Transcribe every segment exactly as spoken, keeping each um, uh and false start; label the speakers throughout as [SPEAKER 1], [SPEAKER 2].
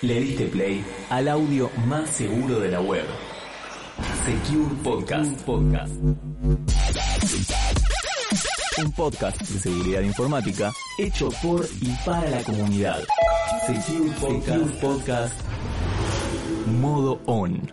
[SPEAKER 1] Le diste play al audio más seguro de la web. Secure Podcast. Podcast. Un podcast de seguridad informática hecho por y para la comunidad. Secure Podcast. Secure Podcast. Modo on.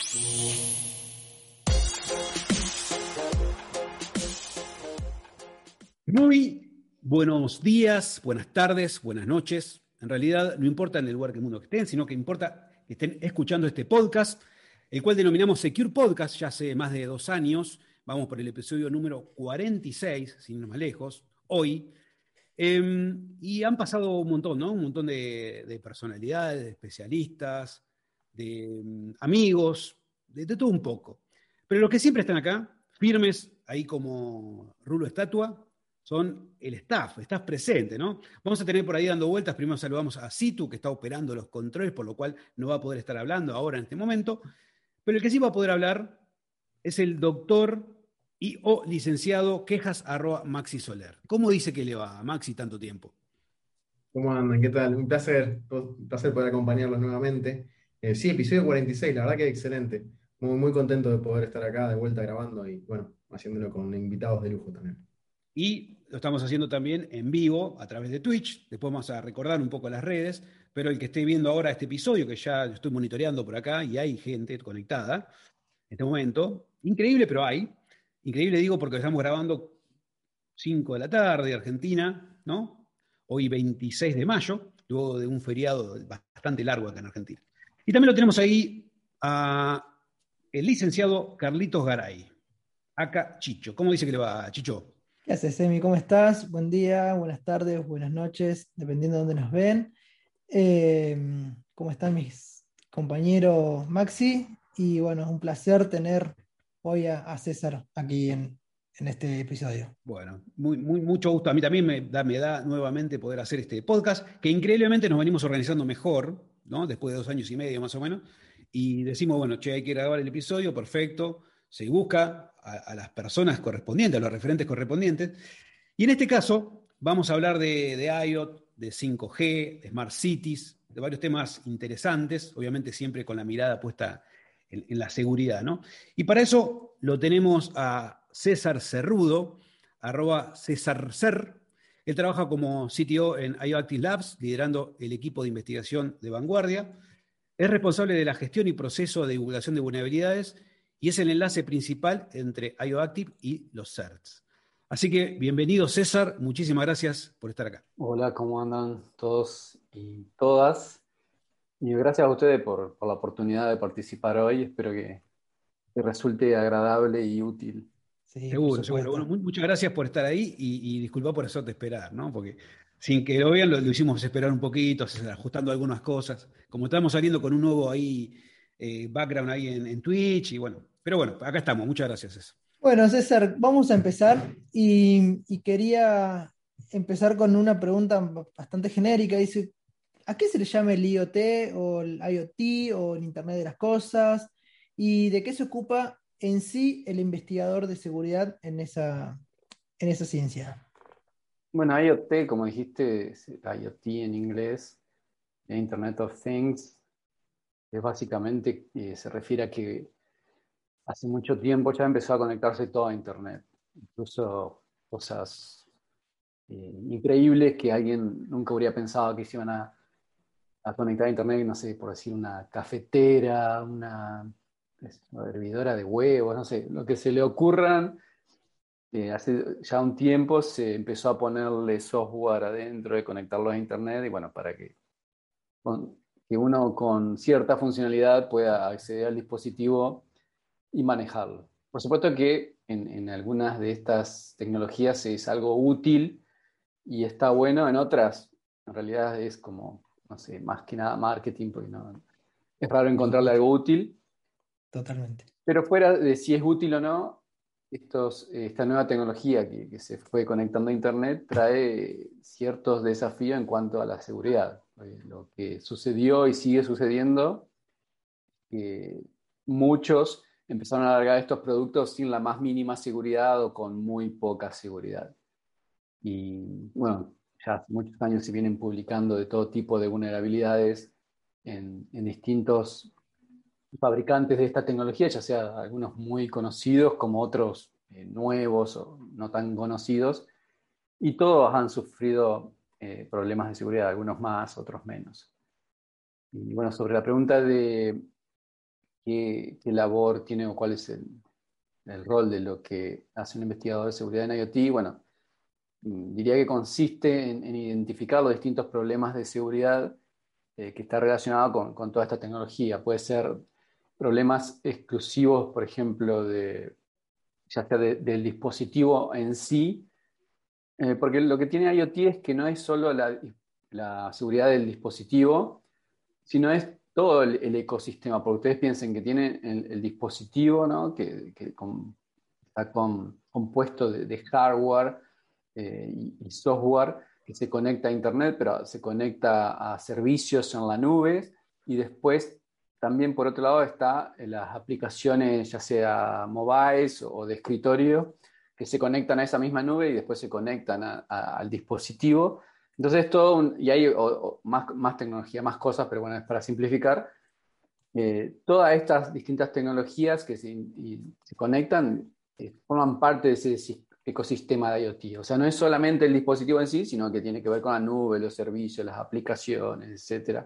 [SPEAKER 2] Muy buenos días, buenas tardes, buenas noches. En realidad no importa en el lugar del mundo que estén, sino que importa que estén escuchando este podcast, el cual denominamos Secure Podcast ya hace más de dos años. Vamos por el episodio número cuarenta y seis, sin ir más lejos, hoy. Eh, y han pasado un montón, ¿no? Un montón de, de personalidades, de especialistas, de um, amigos, de, de todo un poco. Pero los que siempre están acá, firmes, ahí como rulo estatua, son el staff, staff presente, ¿no? Vamos a tener por ahí dando vueltas. Primero saludamos a Situ, que está operando los controles, por lo cual no va a poder estar hablando ahora en este momento. Pero el que sí va a poder hablar es el doctor y o licenciado quejas arroba Maxi Soler. ¿Cómo dice que le va a Maxi tanto tiempo?
[SPEAKER 3] ¿Cómo andan? ¿Qué tal? Un placer, un placer poder acompañarlos nuevamente. Eh, sí, episodio cuarenta y seis, la verdad que excelente. Muy, muy contento de poder estar acá de vuelta grabando y, bueno, haciéndolo con invitados de lujo también.
[SPEAKER 2] Y lo estamos haciendo también en vivo a través de Twitch. Después vamos a recordar un poco las redes, pero el que esté viendo ahora este episodio, que ya lo estoy monitoreando por acá y hay gente conectada en este momento, increíble, pero hay. Increíble digo porque estamos grabando cinco de la tarde, Argentina, ¿no? Hoy veintiséis de mayo, luego de un feriado bastante largo acá en Argentina. Y también lo tenemos ahí a el licenciado Carlitos Garay, acá Chicho. ¿Cómo dice que le va, Chicho?
[SPEAKER 4] ¿Qué haces, Emi? ¿Cómo estás? Buen día, buenas tardes, buenas noches, dependiendo de dónde nos ven. Eh, ¿cómo están mis compañeros Maxi? Y bueno, es un placer tener hoy a, a César aquí en, en este episodio.
[SPEAKER 2] Bueno, muy, muy, mucho gusto. A mí también me da, me da nuevamente poder hacer este podcast, que increíblemente nos venimos organizando mejor, ¿no? Después de dos años y medio más o menos, y decimos, bueno, che, hay que grabar el episodio, perfecto, se busca a, a las personas correspondientes, a los referentes correspondientes, y en este caso vamos a hablar de, de I O T, de cinco G, de Smart Cities, de varios temas interesantes, obviamente siempre con la mirada puesta en, en la seguridad, ¿no? Y para eso lo tenemos a César Cerrudo, arroba César Cer. Él trabaja como C T O en IOActive Labs, liderando el equipo de investigación de vanguardia. Es responsable de la gestión y proceso de divulgación de vulnerabilidades y es el enlace principal entre IOActive y los C E R Ts. Así que bienvenido, César. Muchísimas gracias por estar acá.
[SPEAKER 5] Hola, ¿cómo andan todos y todas? Y gracias a ustedes por, por la oportunidad de participar hoy. Espero que, que resulte agradable y útil.
[SPEAKER 4] Sí,
[SPEAKER 2] Seguro, seguro. Bueno, muy, muchas gracias por estar ahí y, y disculpa por hacerte esperar, ¿no? Porque sin que lo vean, lo, lo hicimos esperar un poquito, ajustando algunas cosas. Como estamos saliendo con un nuevo ahí eh, background ahí en, en Twitch y bueno. Pero bueno, acá estamos. Muchas gracias, César.
[SPEAKER 4] Bueno, César, vamos a empezar y, y quería empezar con una pregunta bastante genérica. Dice, ¿a qué se le llama el I O T o el IoT o el Internet de las Cosas? ¿Y de qué se ocupa en sí el investigador de seguridad en esa, en esa ciencia?
[SPEAKER 5] Bueno, IoT, como dijiste, es IoT en inglés, Internet of Things, es básicamente, eh, se refiere a que hace mucho tiempo ya empezó a conectarse todo a Internet. Incluso cosas eh, increíbles que alguien nunca habría pensado que se iban a, a conectar a Internet, no sé, por decir una cafetera, una, una hervidora de huevos, no sé, lo que se le ocurran. Eh, hace ya un tiempo se empezó a ponerle software adentro de conectarlo a Internet y bueno, para que, con, que uno con cierta funcionalidad pueda acceder al dispositivo y manejarlo. Por supuesto que en, en algunas de estas tecnologías es algo útil y está bueno, en otras en realidad es como, no sé, más que nada marketing, porque no, es raro encontrarle algo útil.
[SPEAKER 4] Totalmente.
[SPEAKER 5] Pero fuera de si es útil o no, estos, esta nueva tecnología que, que se fue conectando a Internet trae ciertos desafíos en cuanto a la seguridad. Eh, lo que sucedió y sigue sucediendo, que muchos empezaron a largar estos productos sin la más mínima seguridad o con muy poca seguridad. Y bueno, ya hace muchos años se vienen publicando de todo tipo de vulnerabilidades en, en distintos fabricantes de esta tecnología, ya sea algunos muy conocidos como otros eh, nuevos o no tan conocidos, y todos han sufrido eh, problemas de seguridad, algunos más, otros menos. Y bueno, sobre la pregunta de qué, qué labor tiene o cuál es el, el rol de lo que hace un investigador de seguridad en IoT, bueno, diría que consiste en, en identificar los distintos problemas de seguridad eh, que está relacionado con, con toda esta tecnología. Puede ser problemas exclusivos, por ejemplo, de, ya sea de, del dispositivo en sí, eh, porque lo que tiene IoT es que no es solo la, la seguridad del dispositivo, sino es todo el, el ecosistema, porque ustedes piensen que tienen el, el dispositivo, ¿no? que, que con, está con, compuesto de, de hardware eh, y, y software que se conecta a Internet, pero se conecta a servicios en la nube, y después también por otro lado está las aplicaciones ya sea mobiles o de escritorio que se conectan a esa misma nube y después se conectan a, a, al dispositivo. Entonces todo, un, y hay o, o más, más tecnología, más cosas, pero bueno, es para simplificar. Eh, todas estas distintas tecnologías que se, y, se conectan eh, forman parte de ese ecosistema de IoT. O sea, no es solamente el dispositivo en sí, sino que tiene que ver con la nube, los servicios, las aplicaciones, etcétera.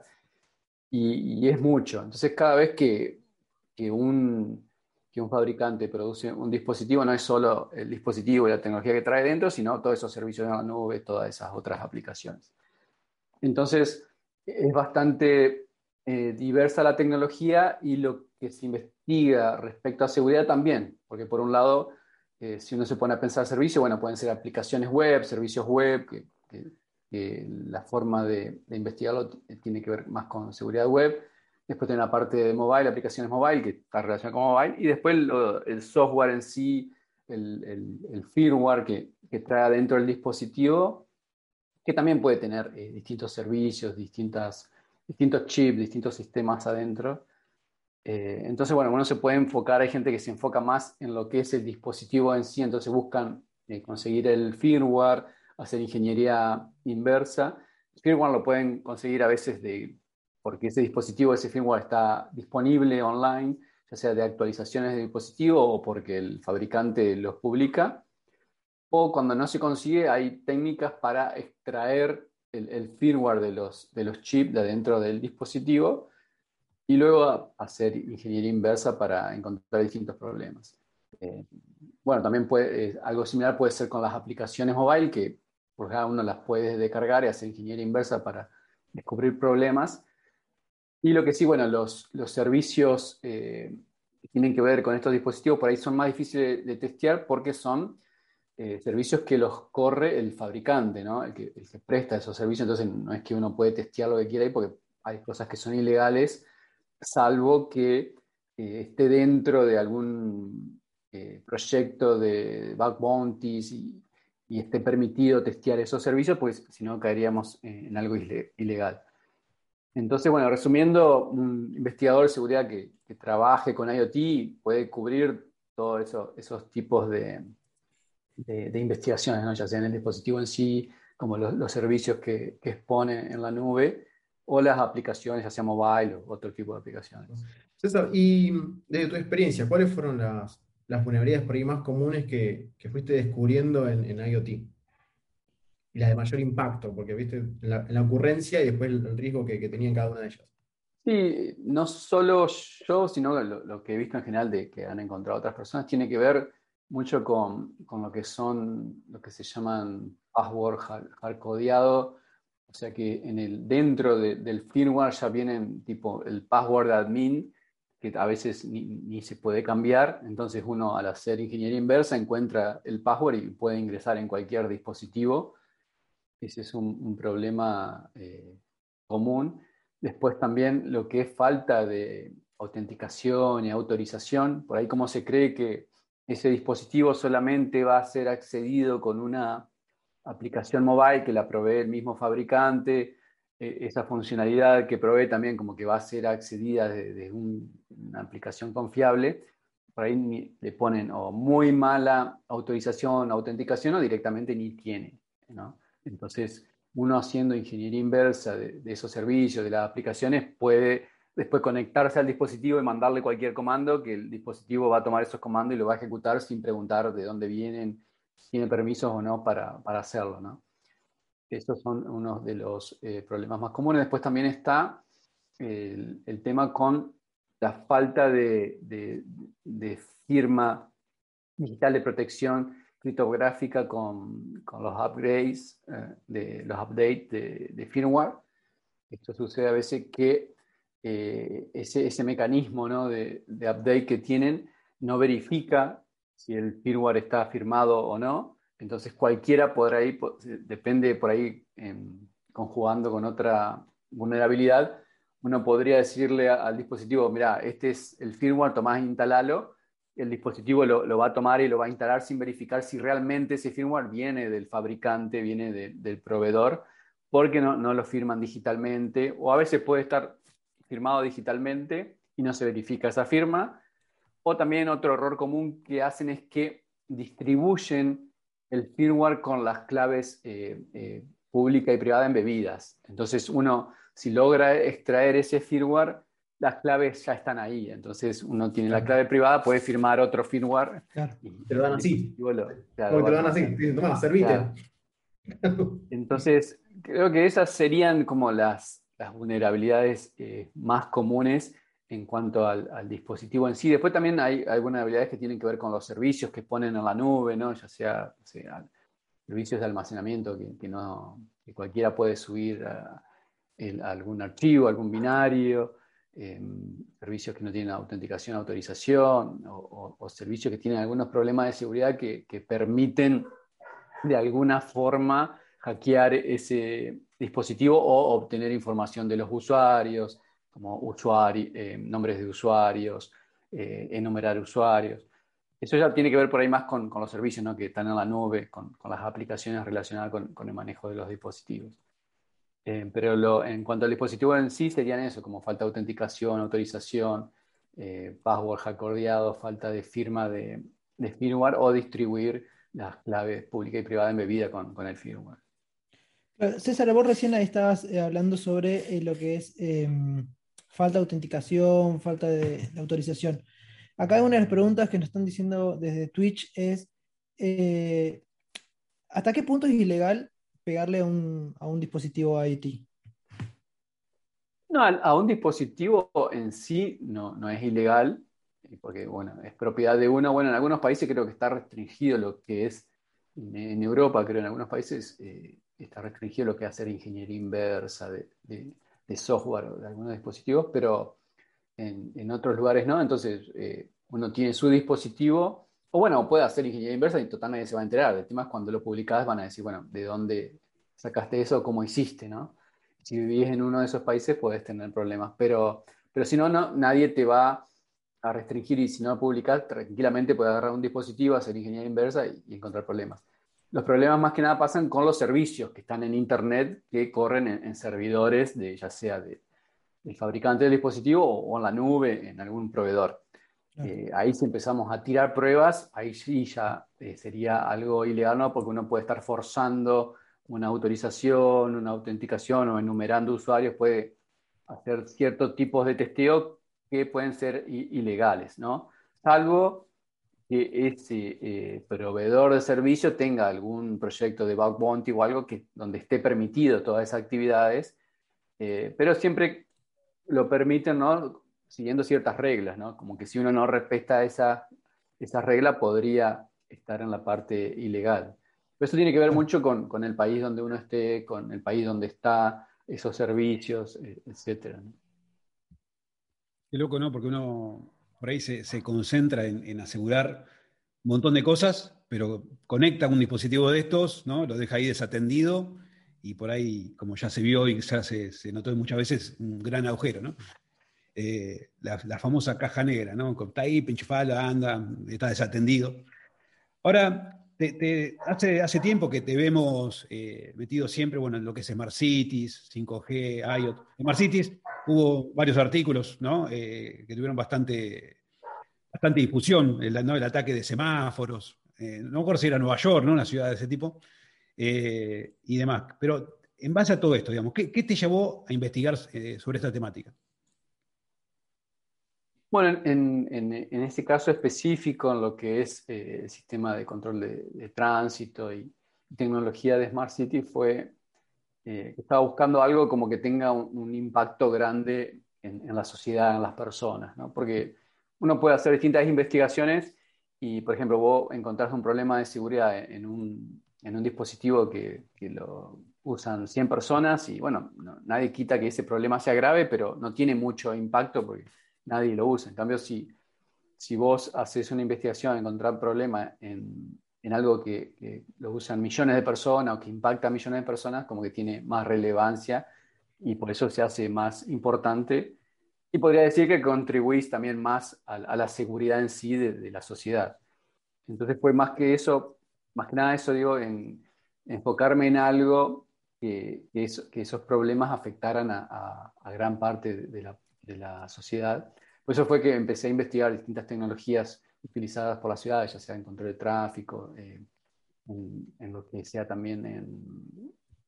[SPEAKER 5] Y, y es mucho. Entonces, cada vez que, que, un, que un fabricante produce un dispositivo, no es solo el dispositivo y la tecnología que trae dentro, sino todos esos servicios de la nube, todas esas otras aplicaciones. Entonces, es bastante eh, diversa la tecnología y lo que se investiga respecto a seguridad también, porque por un lado, eh, si uno se pone a pensar servicios, bueno, pueden ser aplicaciones web, servicios web, que, que, que la forma de, de investigarlo tiene que ver más con seguridad web. Después tiene la parte de mobile, aplicaciones mobile, que está relacionada con mobile, y después lo, el software en sí, el, el, el firmware que, que trae adentro el dispositivo, que también puede tener eh, distintos servicios, distintas, distintos chips, distintos sistemas adentro. Eh, entonces, bueno, uno se puede enfocar, hay gente que se enfoca más en lo que es el dispositivo en sí, entonces buscan eh, conseguir el firmware, hacer ingeniería inversa. El firmware lo pueden conseguir a veces de, porque ese dispositivo, ese firmware está disponible online, ya sea de actualizaciones de dispositivo o porque el fabricante los publica. O cuando no se consigue, hay técnicas para extraer el, el firmware de los, de los chips de adentro del dispositivo y luego hacer ingeniería inversa para encontrar distintos problemas. Eh, bueno, también puede, eh, algo similar puede ser con las aplicaciones mobile, que por cada uno las puede descargar y hacer ingeniería inversa para descubrir problemas. Y lo que sí, bueno, los, los servicios eh, que tienen que ver con estos dispositivos por ahí son más difíciles de, de testear porque son eh, servicios que los corre el fabricante, ¿no? El que, el que presta esos servicios. Entonces no es que uno puede testear lo que quiera ahí porque hay cosas que son ilegales, salvo que eh, esté dentro de algún eh, proyecto de bug bounties y, y esté permitido testear esos servicios, pues si no caeríamos en algo ilegal. Entonces, bueno, resumiendo, un investigador de seguridad que, que trabaje con IoT puede cubrir todos eso, esos tipos de, de, de investigaciones, ¿no? Ya sea en el dispositivo en sí, como los, los servicios que, que expone en la nube, o las aplicaciones, ya sea mobile o otro tipo de aplicaciones.
[SPEAKER 3] César, y desde tu experiencia, ¿cuáles fueron las, las vulnerabilidades por ahí más comunes que, que fuiste descubriendo en, en IoT? Y las de mayor impacto, porque viste en la, en la ocurrencia y después el, el riesgo que, que tenían cada una de ellas.
[SPEAKER 5] Sí, no solo yo, sino lo, lo que he visto en general de que han encontrado otras personas, tiene que ver mucho con, con lo que son, lo que se llaman password hardcodeado, o sea que en el, dentro de, del firmware ya vienen tipo el password admin, que a veces ni, ni se puede cambiar, entonces uno al hacer ingeniería inversa encuentra el password y puede ingresar en cualquier dispositivo. Ese es un, un problema eh, común. Después también lo que es falta de autenticación y autorización. Por ahí como se cree que ese dispositivo solamente va a ser accedido con una aplicación mobile que la provee el mismo fabricante, eh, esa funcionalidad que provee también como que va a ser accedida desde de un, una aplicación confiable. Por ahí ni, le ponen o muy mala autorización, autenticación o directamente ni tiene, ¿no? Entonces, uno haciendo ingeniería inversa de, de esos servicios, de las aplicaciones, puede después conectarse al dispositivo y mandarle cualquier comando, que el dispositivo va a tomar esos comandos y lo va a ejecutar sin preguntar de dónde vienen, si tiene permisos o no para, para hacerlo, ¿no? Estos son unos de los eh, problemas más comunes. Después también está el, el tema con la falta de, de, de firma digital de protección criptográfica con, con los upgrades, eh, de, los updates de, de firmware. Esto sucede a veces que eh, ese, ese mecanismo, ¿no?, de, de update que tienen no verifica si el firmware está firmado o no. Entonces cualquiera podrá ir, depende por ahí, eh, conjugando con otra vulnerabilidad, uno podría decirle a, al dispositivo, mira, este es el firmware, tomás e instalalo. El dispositivo lo, lo va a tomar y lo va a instalar sin verificar si realmente ese firmware viene del fabricante, viene de, del proveedor, porque no, no lo firman digitalmente, o a veces puede estar firmado digitalmente y no se verifica esa firma. O también otro error común que hacen es que distribuyen el firmware con las claves eh, eh, pública y privada embebidas. Entonces uno, si logra extraer ese firmware, las claves ya están ahí. Entonces uno tiene
[SPEAKER 2] Claro.
[SPEAKER 5] la clave privada, puede firmar otro firmware.
[SPEAKER 2] Claro.
[SPEAKER 5] Y
[SPEAKER 3] Te lo dan
[SPEAKER 5] el
[SPEAKER 3] así.
[SPEAKER 5] dispositivo lo- claro,
[SPEAKER 3] Como
[SPEAKER 5] lo
[SPEAKER 3] te
[SPEAKER 5] va
[SPEAKER 3] lo
[SPEAKER 5] a
[SPEAKER 3] dan así,
[SPEAKER 5] tomar.
[SPEAKER 3] te dicen, toma, servite.
[SPEAKER 5] Claro. Entonces, creo que esas serían como las, las vulnerabilidades eh, más comunes en cuanto al, al dispositivo en sí. Después también hay, hay vulnerabilidades que tienen que ver con los servicios que ponen en la nube, ¿no? Ya sea, o sea servicios de almacenamiento que, que, no, que cualquiera puede subir a, el, a algún archivo, algún binario, eh, servicios que no tienen autenticación, autorización, o, o, o servicios que tienen algunos problemas de seguridad que, que permiten de alguna forma hackear ese dispositivo o obtener información de los usuarios, como usuari- eh, nombres de usuarios, eh, enumerar usuarios. Eso ya tiene que ver por ahí más con, con los servicios, ¿no?, que están en la nube, con, con las aplicaciones relacionadas con, con el manejo de los dispositivos. Eh, pero lo, en cuanto al dispositivo en sí, serían eso, como falta de autenticación, autorización, eh, password hackeado, falta de firma de, de firmware o distribuir las claves pública y privada embebida con, con el firmware.
[SPEAKER 4] Claro, César, vos recién ahí estabas eh, hablando sobre eh, lo que es eh, falta de autenticación, falta de, de autorización. Acá una de las preguntas que nos están diciendo desde Twitch es, eh, ¿hasta qué punto es ilegal pegarle a un, a un dispositivo IoT?
[SPEAKER 5] No, a, a un dispositivo en sí no, no es ilegal, porque bueno, es propiedad de uno. Bueno, en algunos países creo que está restringido lo que es, en, en Europa creo en algunos países eh, está restringido lo que es hacer ingeniería inversa de, de, de software de algunos dispositivos, pero en, en otros lugares no. Entonces eh, uno tiene su dispositivo, o bueno, puede hacer ingeniería inversa y total nadie se va a enterar. El tema es cuando lo publicás van a decir, bueno, ¿de dónde sacaste eso? ¿Cómo hiciste? ¿No? Si vivís en uno de esos países podés tener problemas, pero, pero si no, no, nadie te va a restringir, y si no publicás, tranquilamente puedes agarrar un dispositivo, hacer ingeniería inversa y, y encontrar problemas. Los problemas más que nada pasan con los servicios que están en Internet, que corren en, en servidores, de, ya sea de, del fabricante del dispositivo o, o en la nube, en algún proveedor.
[SPEAKER 4] Claro.
[SPEAKER 5] Eh, ahí si empezamos a tirar pruebas, ahí sí ya eh, sería algo ilegal, ¿no? Porque uno puede estar forzando una autorización, una autenticación o enumerando usuarios, puede hacer ciertos tipos de testeo que pueden ser ilegales, ¿no? Salvo que ese eh, proveedor de servicio tenga algún proyecto de bug bounty o algo que, donde esté permitido todas esas actividades, eh, pero siempre lo permiten, ¿no?, siguiendo ciertas reglas, ¿no? Como que si uno no respeta esa, esa regla podría estar en la parte ilegal. Pero eso tiene que ver mucho con, con el país donde uno esté, con el país donde está esos servicios, etcétera, ¿no?
[SPEAKER 2] Qué loco, ¿no? Porque uno por ahí se, se concentra en, en asegurar un montón de cosas, pero conecta un dispositivo de estos, ¿no? Lo deja ahí desatendido y por ahí, como ya se vio y ya se, se notó muchas veces, un gran agujero, ¿no? Eh, la, la famosa caja negra, ¿no? Está ahí, pinchifala, anda, está desatendido. Ahora, te, te, hace, hace tiempo que te vemos eh, metido siempre, bueno, en lo que es Smart Cities, cinco G, IoT. En Smart Cities hubo varios artículos, ¿no?, eh, que tuvieron bastante, bastante difusión, el, ¿no?, el ataque de semáforos. Eh, no me acuerdo si era Nueva York, ¿no?, una ciudad de ese tipo, eh, y demás. Pero en base a todo esto, digamos, ¿qué, qué te llevó a investigar eh, sobre esta temática?
[SPEAKER 5] Bueno, en, en, en este caso específico, en lo que es eh, el sistema de control de, de tránsito y tecnología de Smart City, fue eh, que estaba buscando algo como que tenga un, un impacto grande en, en la sociedad, en las personas, ¿no? Porque uno puede hacer distintas investigaciones y, por ejemplo, vos encontrás un problema de seguridad en un, en un dispositivo que, que lo usan cien personas y, bueno, no, nadie quita que ese problema sea grave, pero no tiene mucho impacto porque nadie lo usa. En cambio, si, si vos haces una investigación, encontrar problemas en, en algo que, que lo usan millones de personas o que impacta a millones de personas, como que tiene más relevancia y por eso se hace más importante. Y podría decir que contribuís también más a, a la seguridad en sí de, de la sociedad. Entonces fue más que eso, más que nada eso, digo, en enfocarme en algo que, que, eso, que esos problemas afectaran a, a, a gran parte de la, de la sociedad. Por eso fue que empecé a investigar distintas tecnologías utilizadas por las ciudades, ya sea en control de tráfico, eh, en, en lo que sea también en,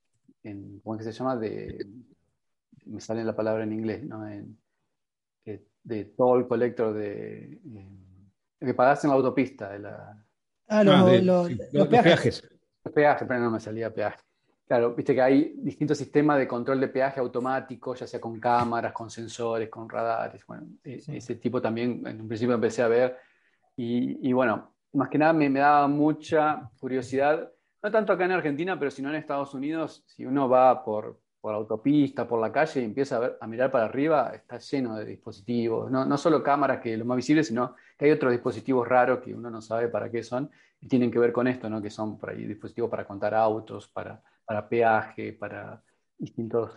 [SPEAKER 5] en, ¿cómo es que se llama? De, me sale la palabra en inglés, ¿no? En, de, de toll collector, de, eh, que pagás en la autopista, de la,
[SPEAKER 4] Ah,
[SPEAKER 2] Ah,
[SPEAKER 4] lo-
[SPEAKER 2] de,
[SPEAKER 4] lo-
[SPEAKER 2] sí,
[SPEAKER 4] los
[SPEAKER 2] los, los
[SPEAKER 4] peajes.
[SPEAKER 2] peajes.
[SPEAKER 5] peaje, pero no me salía peaje. Claro, viste que hay distintos sistemas de control de peaje automático, ya sea con cámaras, con sensores, con radares. Bueno, e-
[SPEAKER 4] Sí.
[SPEAKER 5] ese tipo también en un principio empecé a ver. Y, y bueno, más que nada me, me daba mucha curiosidad, no tanto acá en Argentina, pero sino en Estados Unidos. Si uno va por, por autopista, por la calle y empieza a, ver, a mirar para arriba, está lleno de dispositivos. No, no solo cámaras, que es lo más visible, sino que hay otros dispositivos raros que uno no sabe para qué son y tienen que ver con esto, ¿no? Que son por ahí dispositivos para contar autos, para, para peaje, para distintos,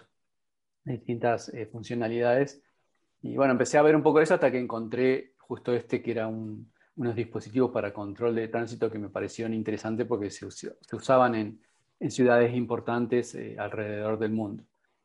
[SPEAKER 5] distintas eh, funcionalidades. Y bueno, empecé a ver un poco eso hasta que encontré justo este que era un, unos dispositivos para control de tránsito que me parecieron interesantes porque se, us- se usaban en, en ciudades importantes eh, alrededor del mundo.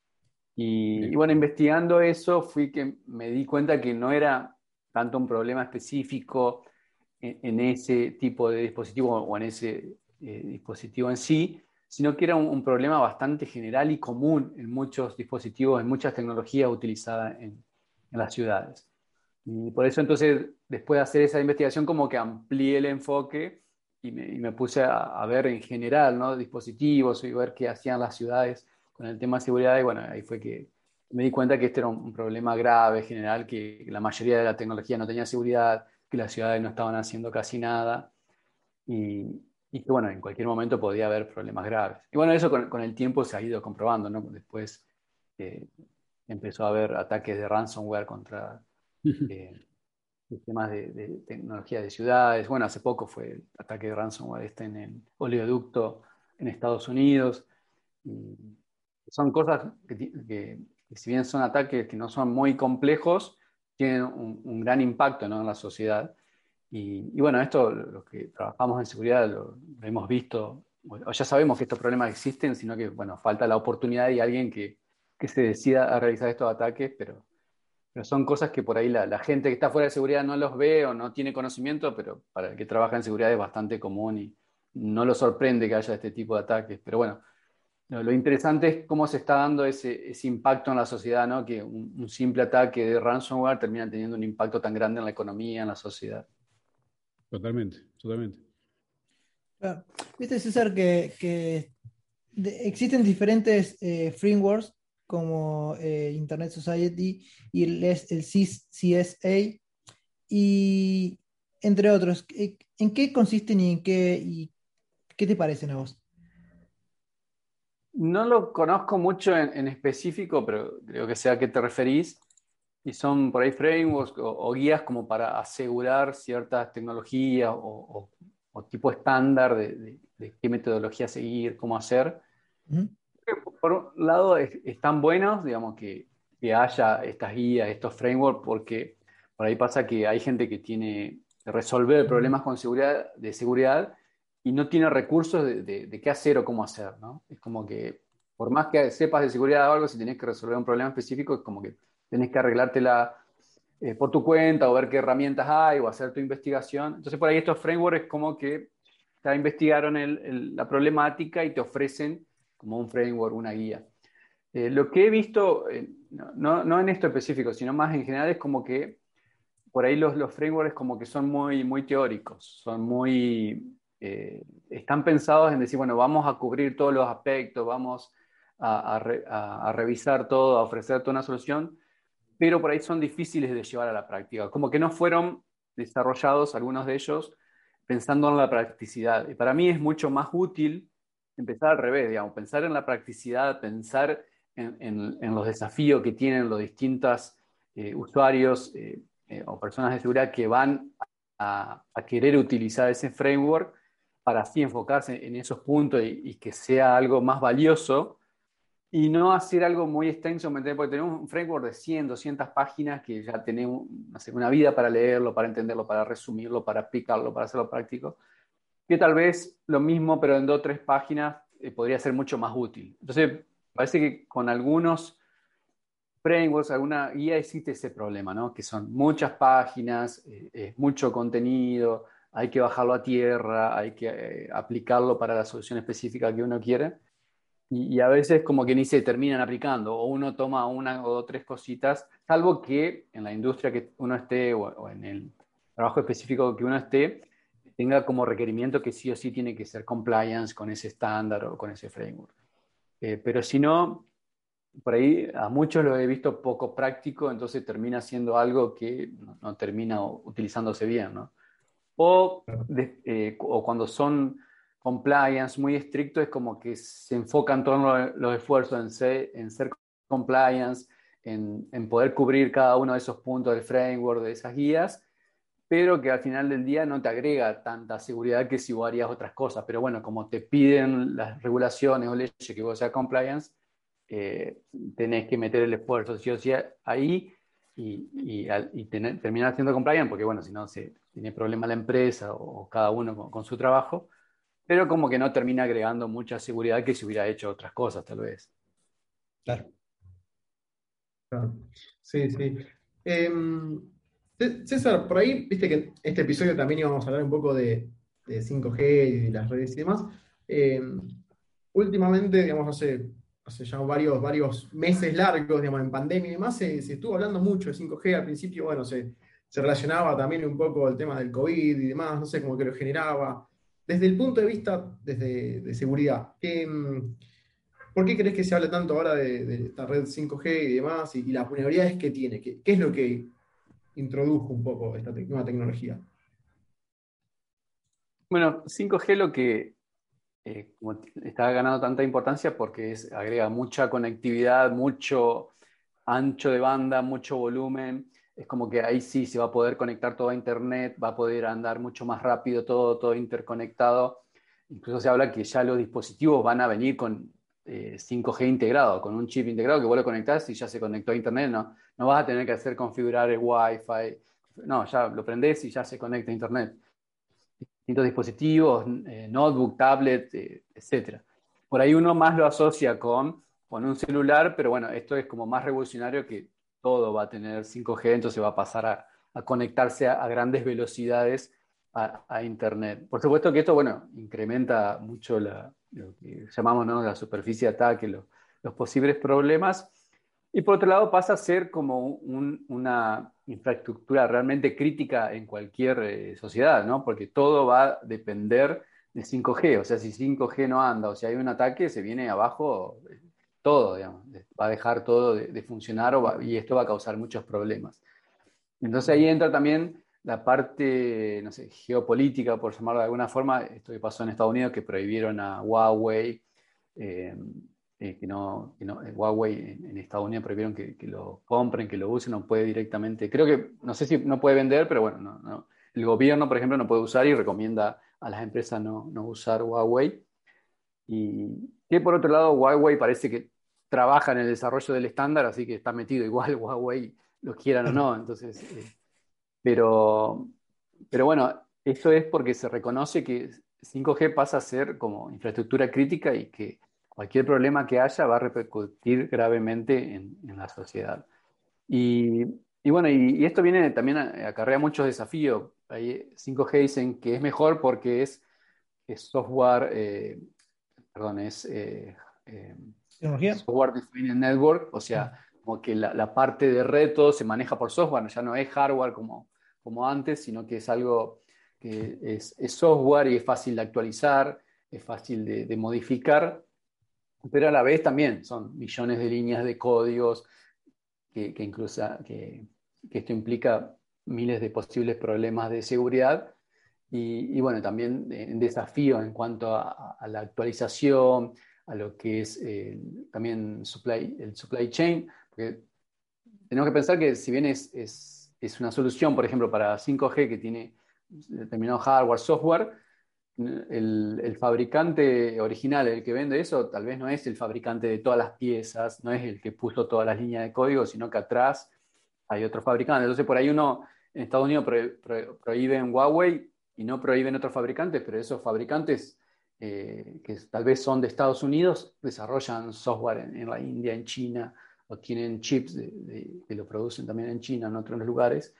[SPEAKER 5] Y, y
[SPEAKER 2] Bien.
[SPEAKER 5] bueno, investigando eso fui que me di cuenta que no era tanto un problema específico en, en ese tipo de dispositivo o en ese eh, dispositivo en sí, sino que era un, un problema bastante general y común en muchos dispositivos, en muchas tecnologías utilizadas en, en las ciudades. Y por eso entonces, después de hacer esa investigación, como que amplié el enfoque y me, y me puse a, a ver en general, ¿no? Dispositivos y ver qué hacían las ciudades con el tema de seguridad. Y bueno, ahí fue que me di cuenta que este era un, un problema grave general, que la mayoría de la tecnología no tenía seguridad, que las ciudades no estaban haciendo casi nada y, y que bueno, en cualquier momento podía haber problemas graves. Y bueno, eso con, con el tiempo se ha ido comprobando, ¿no? Después eh, empezó a haber ataques de ransomware contra eh, sistemas de, de tecnología de ciudades. Bueno, hace poco fue el ataque de ransomware este en el oleoducto en Estados Unidos. Y son cosas que, que, que si bien son ataques que no son muy complejos, tienen un, un gran impacto, ¿no? En la sociedad. Y, y bueno, esto, los que trabajamos en seguridad, lo, lo hemos visto, o ya sabemos que estos problemas existen, sino que, bueno, falta la oportunidad y alguien que, que se decida a realizar estos ataques, pero, pero son cosas que por ahí la, la gente que está fuera de seguridad no los ve o no tiene conocimiento, pero para el que trabaja en seguridad es bastante común y no lo sorprende que haya este tipo de ataques. Pero bueno, lo, lo interesante es cómo se está dando ese, ese impacto en la sociedad, ¿no? Que un, un simple ataque de ransomware termina teniendo un impacto tan grande en la economía, en la sociedad.
[SPEAKER 2] Totalmente, totalmente.
[SPEAKER 4] Claro. Viste, César, que, que de- existen diferentes eh, frameworks como eh, Internet Society y el, es- el C S A y entre otros. Eh, ¿En qué consisten y en qué, y qué te parecen a vos?
[SPEAKER 5] No lo conozco mucho en, en específico, pero creo que sé a qué te referís. Y son por ahí frameworks o, o guías como para asegurar ciertas tecnologías o, o- o tipo estándar de, de- de qué metodología seguir, cómo hacer.
[SPEAKER 4] Ujú.
[SPEAKER 5] Por un lado, es- están buenos, digamos, que, que haya estas guías, estos frameworks, porque por ahí pasa que hay gente que tiene que resolver problemas con seguridad, de seguridad y no tiene recursos de, de- de qué hacer o cómo hacer, ¿no? Es como que, por más que sepas de seguridad o algo, si tenés que resolver un problema específico, es como que tenés que arreglártela eh, por tu cuenta o ver qué herramientas hay o hacer tu investigación. Entonces, por ahí estos frameworks es como que ya investigaron el- el- la problemática y te ofrecen como un framework, una guía. Eh, lo que he visto, eh, no, no, no en esto específico, sino más en general, es como que por ahí los, los frameworks como que son muy, muy teóricos, son muy, eh, están pensados en decir, bueno, vamos a cubrir todos los aspectos, vamos a, a, re, a, a revisar todo, a ofrecer toda una solución, pero por ahí son difíciles de llevar a la práctica. Como que no fueron desarrollados algunos de ellos pensando en la practicidad. Y para mí es mucho más útil empezar al revés, digamos, pensar en la practicidad, pensar en, en, en los desafíos que tienen los distintos eh, usuarios eh, eh, o personas de seguridad que van a, a, querer utilizar ese framework para así enfocarse en esos puntos y, y que sea algo más valioso y no hacer algo muy extenso, porque tenemos un framework de cien, doscientas páginas que ya tenemos no sé, una vida para leerlo, para entenderlo, para resumirlo, para aplicarlo, para hacerlo práctico, que tal vez lo mismo, pero en dos o tres páginas eh, podría ser mucho más útil. Entonces, parece que con algunos frameworks, alguna guía existe ese problema, ¿no? Que son muchas páginas, eh, es mucho contenido, hay que bajarlo a tierra, hay que eh, aplicarlo para la solución específica que uno quiere. Y, y a veces como que ni se terminan aplicando, o uno toma una o tres cositas, salvo que en la industria que uno esté o, o en el trabajo específico que uno esté, tenga como requerimiento que sí o sí tiene que ser compliance con ese estándar o con ese framework. Eh, pero si no, por ahí a muchos lo he visto poco práctico, entonces termina siendo algo que no, no termina utilizándose bien, ¿no? O, de, eh, o cuando son compliance muy estrictos, es como que se enfocan todos los, los esfuerzos en ser, en ser compliance, en, en poder cubrir cada uno de esos puntos del framework, de esas guías, pero que al final del día no te agrega tanta seguridad que si vos harías otras cosas. Pero bueno, como te piden las regulaciones o leyes que vos seas compliance, eh, tenés que meter el esfuerzo, sí o sí, ahí y, y, y tener, terminar haciendo compliance, porque bueno, si no se tiene problema la empresa o, o cada uno con, con su trabajo, pero como que no termina agregando mucha seguridad que si hubiera hecho otras cosas, tal vez.
[SPEAKER 2] Claro.
[SPEAKER 3] Claro. Sí, sí. Em, C- César, por ahí, viste que en este episodio también íbamos a hablar un poco de, de cinco G y de las redes y demás. Em, últimamente, digamos, hace, hace ya varios, varios meses largos, digamos, en pandemia y demás, se, se estuvo hablando mucho de cinco G. Al principio, bueno, se, se relacionaba también un poco el tema del COVID y demás, no sé, como que lo generaba. Desde el punto de vista desde, de seguridad, ¿qué, em, ¿por qué crees que se habla tanto ahora de, de esta red cinco G y demás y, y las vulnerabilidades que tiene? ¿Qué, qué es lo que introdujo un poco esta te- nueva tecnología?
[SPEAKER 5] Bueno, cinco G lo que eh, como está ganando tanta importancia porque es, agrega mucha conectividad, mucho ancho de banda, mucho volumen. Es como que ahí sí se va a poder conectar todo a Internet, va a poder andar mucho más rápido todo, todo interconectado. Incluso se habla que ya los dispositivos van a venir con eh, cinco G integrado, con un chip integrado que vos lo conectás y ya se conectó a Internet. No, no vas a tener que hacer configurar el Wi-Fi. No, ya lo prendés y ya se conecta a Internet. Distintos dispositivos, eh, notebook, tablet, eh, etcétera. Por ahí uno más lo asocia con, con un celular, pero bueno, esto es como más revolucionario que todo va a tener cinco G, entonces va a pasar a, a conectarse a, a grandes velocidades a, a Internet. Por supuesto que esto, bueno, incrementa mucho la, lo que llamamos, ¿no?, la superficie de ataque, lo, los posibles problemas. Y por otro lado pasa a ser como un, una infraestructura realmente crítica en cualquier eh, sociedad, ¿no? Porque todo va a depender de cinco G. O sea, si cinco G no anda o si hay un ataque, se viene abajo eh, todo, digamos. Va a dejar todo de, de funcionar o va, y esto va a causar muchos problemas. Entonces ahí entra también la parte, no sé, geopolítica, por llamarlo de alguna forma. Esto que pasó en Estados Unidos, que prohibieron a Huawei. Eh, eh, que no, que no eh, Huawei en, en Estados Unidos prohibieron que, que lo compren, que lo usen, no puede directamente, creo que, no sé si no puede vender, pero bueno, no, no. El gobierno, por ejemplo, no puede usar y recomienda a las empresas no, no usar Huawei. Y que por otro lado, Huawei parece que trabaja en el desarrollo del estándar, así que está metido igual Huawei, lo quieran o no, entonces, eh, pero, pero bueno, eso es porque se reconoce que cinco G pasa a ser como infraestructura crítica y que cualquier problema que haya va a repercutir gravemente en, en la sociedad. Y, y bueno, y, y esto viene también a, acarrea muchos desafíos. Hay cinco G dicen que es mejor porque es, es software, eh, perdón, es eh, eh,
[SPEAKER 4] ¿Tecnología?
[SPEAKER 5] Software Defined Network, o sea, como que la, la parte de reto se maneja por software, ya no es hardware como, como antes, sino que es algo que es, es software y es fácil de actualizar, es fácil de, de modificar, pero a la vez también son millones de líneas de códigos que, que incluso que, que esto implica miles de posibles problemas de seguridad y, y bueno, también en desafíos en cuanto a, a la actualización, a lo que es eh, también supply, el supply chain, porque tenemos que pensar que si bien es, es, es una solución, por ejemplo, para cinco G que tiene determinado hardware, software, el, el fabricante original, el que vende eso, tal vez no es el fabricante de todas las piezas, no es el que puso todas las líneas de código, sino que atrás hay otro fabricante. Entonces, por ahí uno en Estados Unidos pro, pro, prohíben Huawei y no prohíben otros fabricantes, pero esos fabricantes eh, que tal vez son de Estados Unidos desarrollan software en, en la India, en China, o tienen chips de, de, que lo producen también en China, en otros lugares,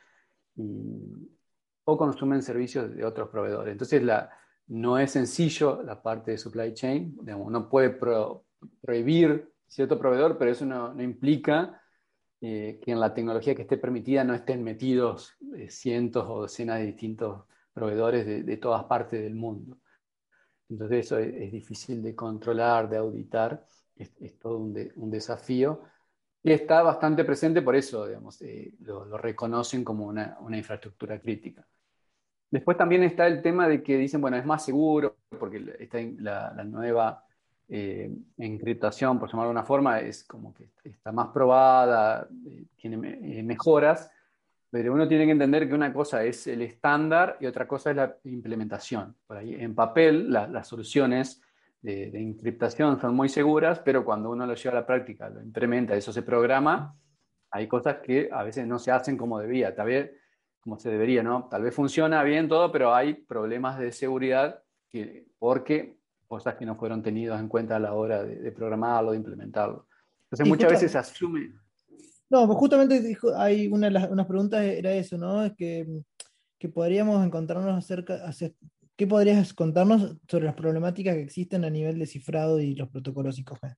[SPEAKER 5] y, o consumen servicios de otros proveedores. Entonces, la, no es sencillo la parte de supply chain. Digamos, uno puede pro, prohibir cierto proveedor, pero eso no, no implica eh, que en la tecnología que esté permitida no estén metidos eh, cientos o docenas de distintos proveedores de, de todas partes del mundo. Entonces eso es, es difícil de controlar, de auditar, es, es todo un, de, un desafío. Y está bastante presente por eso, digamos, eh, lo, lo reconocen como una, una infraestructura crítica. Después también está el tema de que dicen, bueno, es más seguro, porque está la, la nueva eh, encriptación, por llamarlo de una forma, es como que está más probada, eh, tiene me, eh, mejoras, pero uno tiene que entender que una cosa es el estándar y otra cosa es la implementación. Por ahí, en papel, la, las soluciones de, de encriptación son muy seguras, pero cuando uno lo lleva a la práctica, lo implementa, eso se programa, hay cosas que a veces no se hacen como debía. Tal vez como se debería, ¿no? Tal vez funciona bien todo, pero hay problemas de seguridad que, porque cosas que no fueron tenidas en cuenta a la hora de, de programarlo, de implementarlo. Entonces
[SPEAKER 4] Y
[SPEAKER 5] muchas
[SPEAKER 4] justo,
[SPEAKER 5] veces se asume.
[SPEAKER 4] no, pues justamente dijo, hay una de las unas preguntas era eso, ¿no? Es que, que podríamos encontrarnos acerca, hacer, ¿qué podrías contarnos sobre las problemáticas que existen a nivel de cifrado y los protocolos cinco G?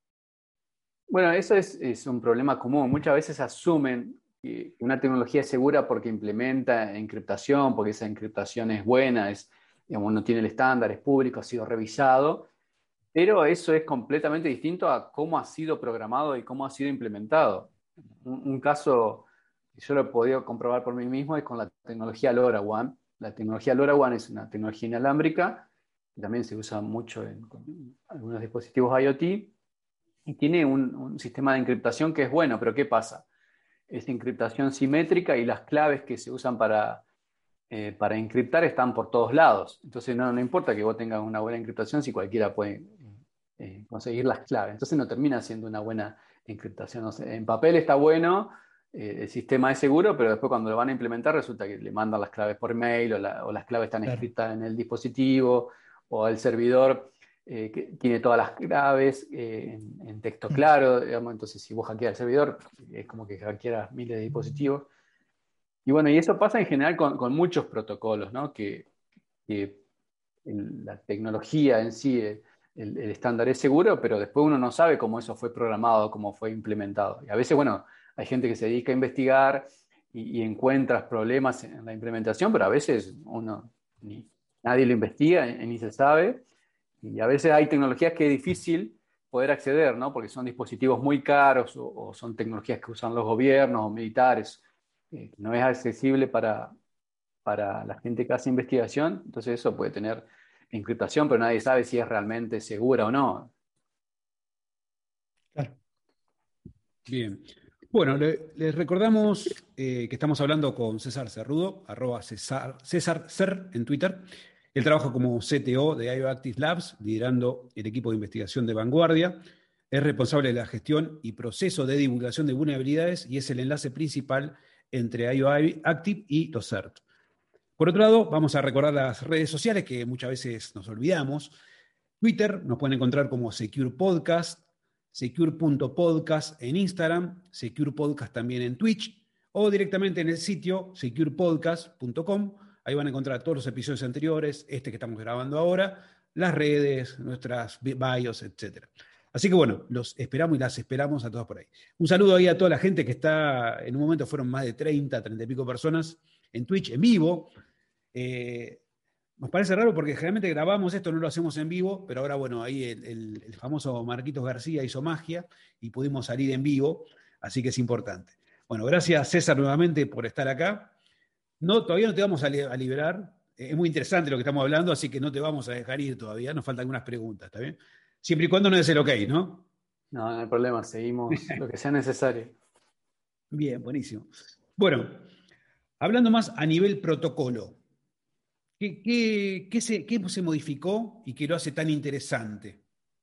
[SPEAKER 5] Bueno, eso es, es un problema común. Muchas veces asumen que una tecnología es segura porque implementa encriptación, porque esa encriptación es buena, es, digamos, no tiene el estándar, es público, ha sido revisado, pero eso es completamente distinto a cómo ha sido programado y cómo ha sido implementado. Un, un caso que yo lo he podido comprobar por mí mismo es con la tecnología LoRaWAN. La tecnología LoRaWAN es una tecnología inalámbrica que también se usa mucho en, en algunos dispositivos IoT y tiene un, un sistema de encriptación que es bueno, pero ¿qué pasa? Es encriptación simétrica y las claves que se usan para, eh, para encriptar están por todos lados. Entonces no, no importa que vos tengas una buena encriptación si cualquiera puede eh, conseguir las claves. Entonces no termina siendo una buena encriptación. O sea, en papel está bueno, eh, el sistema es seguro, pero después cuando lo van a implementar resulta que le mandan las claves por mail o, la, o las claves están
[SPEAKER 4] Claro.
[SPEAKER 5] escritas en el dispositivo o el servidor eh, que tiene todas las claves eh, en, en texto claro, digamos. Entonces si vos hackeas el servidor es como que hackeas miles de dispositivos. Y bueno, y eso pasa en general con, con muchos protocolos, ¿no? Que, que el, la tecnología en sí, el, el, estándar es seguro, pero después uno no sabe cómo eso fue programado, cómo fue implementado. Y a veces, bueno, hay gente que se dedica a investigar y, y encuentra problemas en la implementación, pero a veces uno ni, nadie lo investiga ni se sabe. Y a veces hay tecnologías que es difícil poder acceder, ¿no? Porque son dispositivos muy caros o, o son tecnologías que usan los gobiernos o militares. Eh, no es accesible para, para la gente que hace investigación, entonces eso puede tener encriptación, pero nadie sabe si es realmente segura o no.
[SPEAKER 4] Claro.
[SPEAKER 2] Bien. Bueno, le- les recordamos eh, que estamos hablando con César Cerrudo, arroba César, César Cer en Twitter. Él trabaja como C T O de IoActive Labs, liderando el equipo de investigación de vanguardia. Es responsable de la gestión y proceso de divulgación de vulnerabilidades y es el enlace principal entre IoActive y los C E R T. Por otro lado, vamos a recordar las redes sociales que muchas veces nos olvidamos. Twitter nos pueden encontrar como Secure Podcast, secure punto podcast en Instagram, Secure Podcast también en Twitch o directamente en el sitio secure podcast punto com. Ahí van a encontrar todos los episodios anteriores, este que estamos grabando ahora, las redes, nuestras bios, etcétera. Así que bueno, los esperamos y las esperamos a todas por ahí. Un saludo ahí a toda la gente que está, en un momento fueron más de treinta, treinta y pico personas en Twitch, en vivo. Eh, nos parece raro porque generalmente grabamos esto, no lo hacemos en vivo, pero ahora bueno, ahí el, el, el famoso Marquitos García hizo magia y pudimos salir en vivo, así que es importante. Bueno, gracias César nuevamente por estar acá. No, todavía no te vamos a, li- a liberar, eh, es muy interesante lo que estamos hablando, así que no te vamos a dejar ir todavía, nos faltan algunas preguntas, ¿está bien? Siempre y cuando no es el ok, ¿no?
[SPEAKER 5] No, no hay problema, seguimos lo que sea necesario.
[SPEAKER 2] Bien, buenísimo. Bueno, hablando más a nivel protocolo, ¿qué, qué- qué se, qué se modificó y que lo hace tan interesante?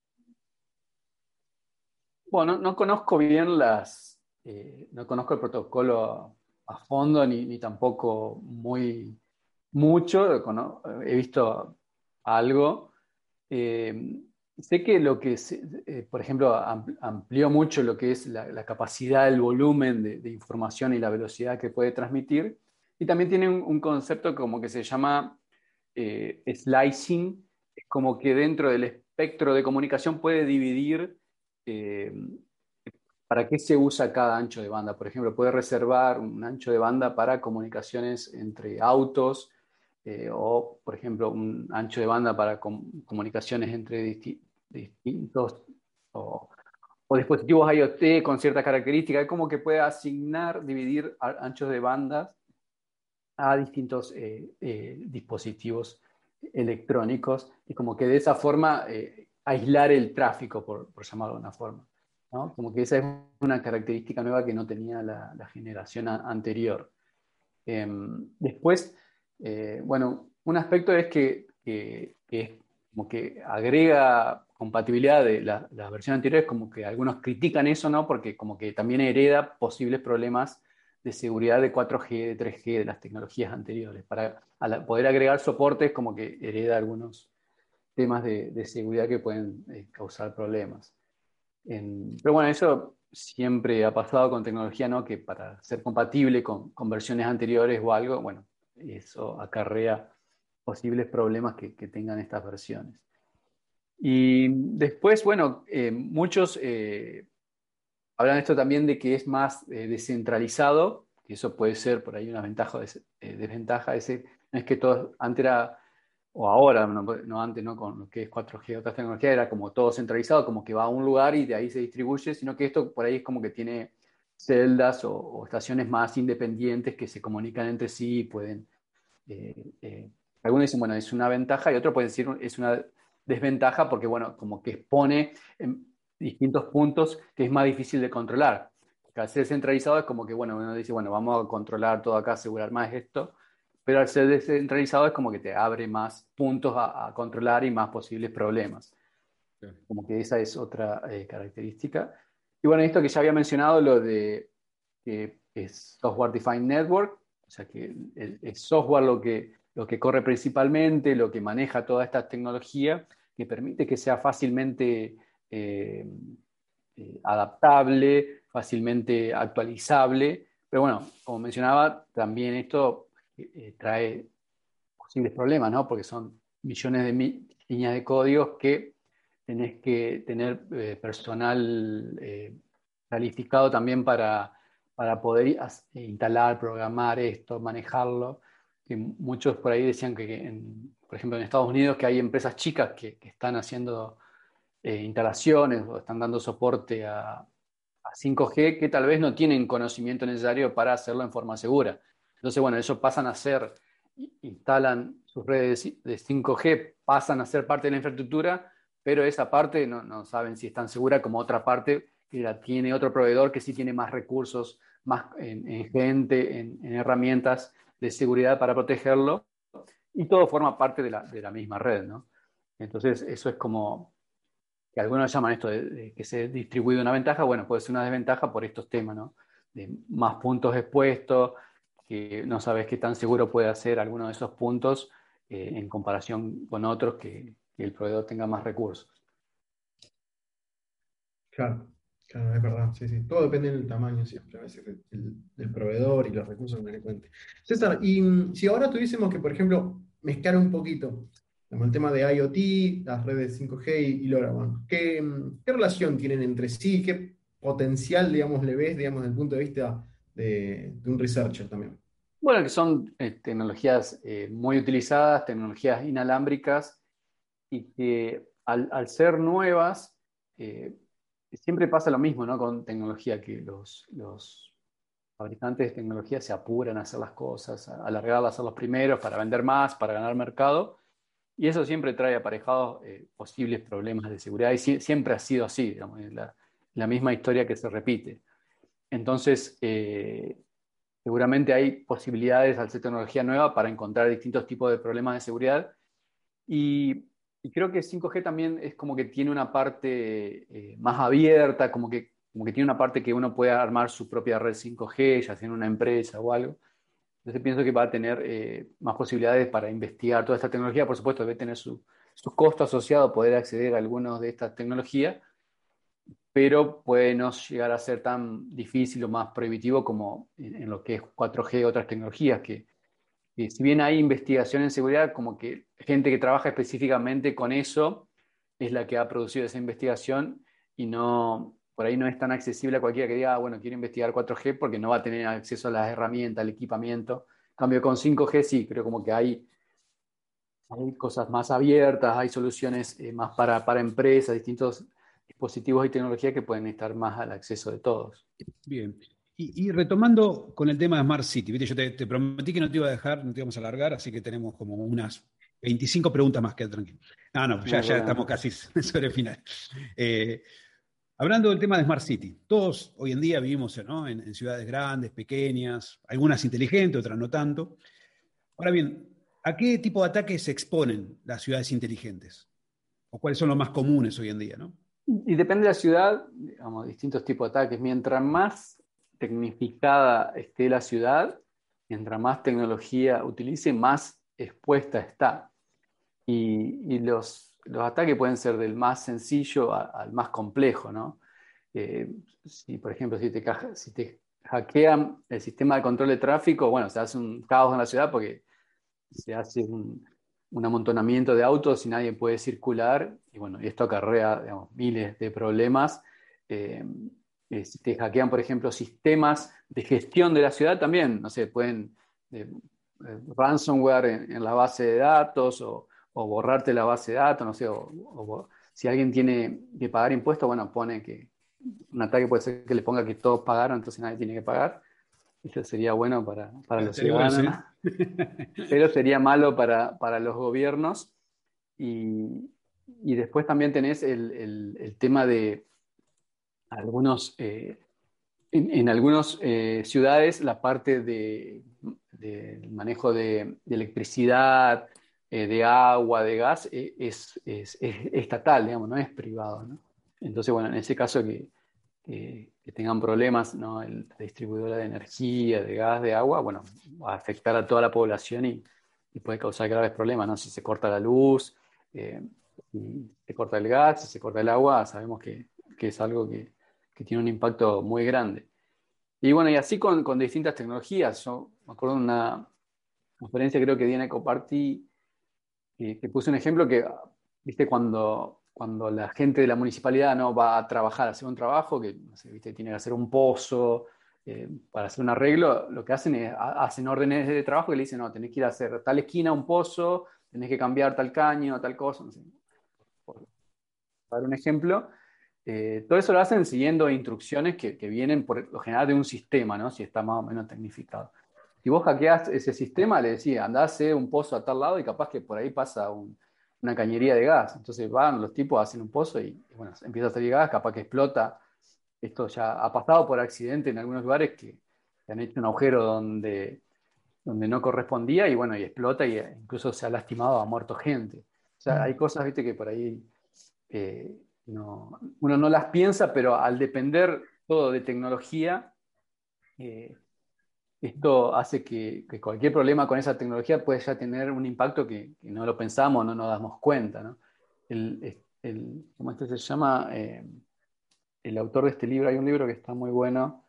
[SPEAKER 5] Bueno, no conozco bien las, eh, no conozco el protocolo a, a fondo ni, ni tampoco muy mucho, cono- he visto algo. Eh, sé que lo que, se- eh, por ejemplo, am- amplió mucho lo que es la, la capacidad, el volumen de, de información y la velocidad que puede transmitir. Y también tiene un, un concepto como que se llama eh, slicing, es como que dentro del espectro de comunicación puede dividir eh, para qué se usa cada ancho de banda. Por ejemplo, puede reservar un ancho de banda para comunicaciones entre autos eh, o, por ejemplo, un ancho de banda para com- comunicaciones entre disti- distintos o, o dispositivos IoT con ciertas características. Es como que puede asignar, dividir a- anchos de bandas a distintos eh, eh, dispositivos electrónicos y como que de esa forma eh, aislar el tráfico, por, por llamarlo de una forma, ¿no? Como que esa es una característica nueva que no tenía la, la generación a, anterior. Eh, después, eh, bueno, un aspecto es que, que, que es como que agrega compatibilidad de la, las versiones anteriores, como que algunos critican eso, ¿no? Porque como que también hereda posibles problemas de seguridad de cuatro G, de tres G, de las tecnologías anteriores. Para al poder agregar soportes, como que hereda algunos temas de, de seguridad que pueden eh, causar problemas. En- pero bueno, eso siempre ha pasado con tecnología, ¿no? Que para ser compatible con, con versiones anteriores o algo, bueno, eso acarrea posibles problemas que, que tengan estas versiones. Y después, bueno, eh, muchos eh, hablan esto también de que es más eh, descentralizado, que eso puede ser por ahí una ventaja o des- eh, desventaja. Ese, no es que todo, antes era, o ahora, no, no antes, ¿no? Con lo que es cuatro G, otras tecnologías, era como todo centralizado, como que va a un lugar y de ahí se distribuye, sino que esto por ahí es como que tiene celdas o, o estaciones más independientes que se comunican entre sí y pueden... eh, eh, algunos dicen, bueno, es una ventaja y otros pueden decir es una desventaja porque, bueno, como que expone en distintos puntos que es más difícil de controlar. Porque al ser centralizado es como que, bueno, uno dice, bueno, vamos a controlar todo acá, asegurar más esto, pero al ser descentralizado es como que te abre más puntos a, a controlar y más posibles problemas. Como que esa es otra eh, característica. Y bueno, esto que ya había mencionado, lo de que es Software Defined Network, o sea que el, el software lo que, lo que corre principalmente, lo que maneja toda esta tecnología, que permite que sea fácilmente eh, eh, adaptable, fácilmente actualizable. Pero bueno, como mencionaba, también esto eh, trae posibles problemas, ¿no? Porque son millones de mi líneas de códigos que tenés que tener eh, personal eh, calificado también para, para poder instalar, programar esto, manejarlo. Que muchos por ahí decían que, en, por ejemplo, en Estados Unidos, que hay empresas chicas que, que están haciendo eh, instalaciones o están dando soporte a, a cinco G que tal vez no tienen conocimiento necesario para hacerlo en forma segura. Entonces, bueno, ellos pasan a ser, instalan sus redes de cinco G, pasan a ser parte de la infraestructura, pero esa parte no, no saben si es tan segura como otra parte que la tiene otro proveedor que sí tiene más recursos, más en, en gente, en, en herramientas de seguridad para protegerlo, y todo forma parte de la, de la misma red, ¿no? Entonces, eso es como que algunos llaman esto de, de que se distribuye una ventaja, bueno, puede ser una desventaja por estos temas, ¿no? De más puntos expuestos, que no sabes qué tan seguro puede hacer alguno de esos puntos eh, en comparación con otros que, que el proveedor tenga más recursos.
[SPEAKER 3] Claro, claro, es verdad, sí, sí. Todo depende del tamaño siempre, a veces, del, del- del proveedor y los recursos que le cuente. César, y mm, si ahora tuviésemos que, por ejemplo, mezclar un poquito Como el tema de IoT, las redes cinco G y, y LoRaWAN. ¿Qué, qué relación tienen entre sí? ¿Qué potencial, digamos, le ves, digamos, desde el punto de vista de, de un researcher también?
[SPEAKER 5] Bueno, que son eh, tecnologías eh, muy utilizadas, tecnologías inalámbricas, y que al, al ser nuevas, eh, siempre pasa lo mismo, ¿no? Con tecnología, que los, los fabricantes de tecnología se apuran a hacer las cosas, a alargarlas, a ser los primeros para vender más, para ganar mercado, y eso siempre trae aparejados eh, posibles problemas de seguridad, y si, siempre ha sido así, digamos, es la, la misma historia que se repite. Entonces, eh, seguramente hay posibilidades al ser tecnología nueva para encontrar distintos tipos de problemas de seguridad. Y, y creo que cinco G también es como que tiene una parte eh, más abierta, como que, como que tiene una parte que uno puede armar su propia red cinco G, ya sea en una empresa o algo. Entonces pienso que va a tener eh, más posibilidades para investigar toda esta tecnología. Por supuesto, debe tener su, su costo asociado poder acceder a algunas de estas tecnologías, pero puede no llegar a ser tan difícil o más prohibitivo como en, en lo que es cuatro G y otras tecnologías, que, que si bien hay investigación en seguridad, como que gente que trabaja específicamente con eso es la que ha producido esa investigación, y no, por ahí no es tan accesible a cualquiera que diga, ah, bueno, quiero investigar cuatro G, porque no va a tener acceso a las herramientas, al equipamiento. En cambio, con cinco G sí, creo como que hay, hay cosas más abiertas, hay soluciones eh, más para, para empresas, distintos dispositivos y tecnologías que pueden estar más al acceso de todos.
[SPEAKER 2] Bien. Y, y retomando con el tema de Smart City, ¿viste? Yo te, te prometí que no te iba a dejar, no te íbamos a alargar, así que tenemos como unas veinticinco preguntas más, que tranquilo. No, no,
[SPEAKER 5] No
[SPEAKER 2] ya,
[SPEAKER 5] hay
[SPEAKER 2] ya estamos
[SPEAKER 5] problema.
[SPEAKER 2] casi sobre el final. Eh, hablando del tema de Smart City, todos hoy en día vivimos, ¿no? en, en ciudades grandes, pequeñas, algunas inteligentes, otras no tanto. Ahora bien, ¿a qué tipo de ataques se exponen las ciudades inteligentes? ¿O cuáles son los más comunes hoy en día, ¿no?
[SPEAKER 5] Y depende de la ciudad, digamos, distintos tipos de ataques. Mientras más tecnificada esté la ciudad, mientras más tecnología utilice, más expuesta está. Y, y los, los ataques pueden ser del más sencillo a- al más complejo, ¿no? Eh, si, por ejemplo, si te, caja- si te hackean el sistema de control de tráfico, bueno, se hace un caos en la ciudad porque se hace un, un amontonamiento de autos y nadie puede circular, y bueno, esto acarrea, digamos, miles de problemas. Eh, eh, si te hackean, por ejemplo, sistemas de gestión de la ciudad, también, no sé, pueden eh, eh, ransomware en, en la base de datos, o, o borrarte la base de datos, no sé, o, o si alguien tiene que pagar impuestos, bueno, pone que un ataque puede ser que le ponga que todos pagaron, entonces nadie tiene que pagar. Eso sería bueno para, para los
[SPEAKER 2] Estaría bueno,
[SPEAKER 5] ciudadanos,
[SPEAKER 2] ¿sí?
[SPEAKER 5] ¿no? Pero sería malo para, para los gobiernos. Y, y después también tenés el, el- el tema de algunos, eh, en, en algunas eh, ciudades la parte de, del manejo de, de electricidad, eh, de agua, de gas, eh, es, es- es estatal, digamos, no es privado, ¿no? Entonces, bueno, en ese caso que, que- que tengan problemas, ¿no? El- la distribuidora de energía, de gas, de agua, bueno, va a afectar a toda la población, y, y puede causar graves problemas, ¿no? Si se corta la luz, eh, si se corta el gas, si se corta el agua, sabemos que, que es algo que, que tiene un impacto muy grande. Y bueno, y así con, con distintas tecnologías. Yo me acuerdo de una conferencia, creo que di en Ecoparty, que, que puse un ejemplo que, viste, cuando, cuando la gente de la municipalidad no va a trabajar, a hacer un trabajo, que no sé, viste, tiene que hacer un pozo, eh, para hacer un arreglo, lo que hacen es, ha- hacen órdenes de trabajo que le dicen, no, tenés que ir a hacer tal esquina, un pozo, tenés que cambiar tal caño, tal cosa, no sé, por dar un ejemplo. Eh, todo eso lo hacen siguiendo instrucciones que, que vienen por lo general de un sistema, ¿no? Si está más o menos tecnificado. Si vos hackeás ese sistema, le decís, andá a hacer un pozo a tal lado, y capaz que por ahí pasa un- una cañería de gas. Entonces van los tipos, hacen un pozo y, y bueno, empieza a salir gas, capaz que explota. Esto ya ha pasado por accidente en algunos lugares, que, que han hecho un agujero donde, donde no correspondía, y bueno, y explota, y eh, incluso se ha lastimado, ha muerto gente. O sea, hay cosas, viste, que por ahí eh, no, uno no las piensa, pero al depender todo de tecnología, eh, esto hace que, que cualquier problema con esa tecnología puede ya tener un impacto que, que no lo pensamos, no nos damos cuenta, ¿no? El, el, ¿cómo este se llama? Eh, el autor de este libro, hay un libro que está muy bueno,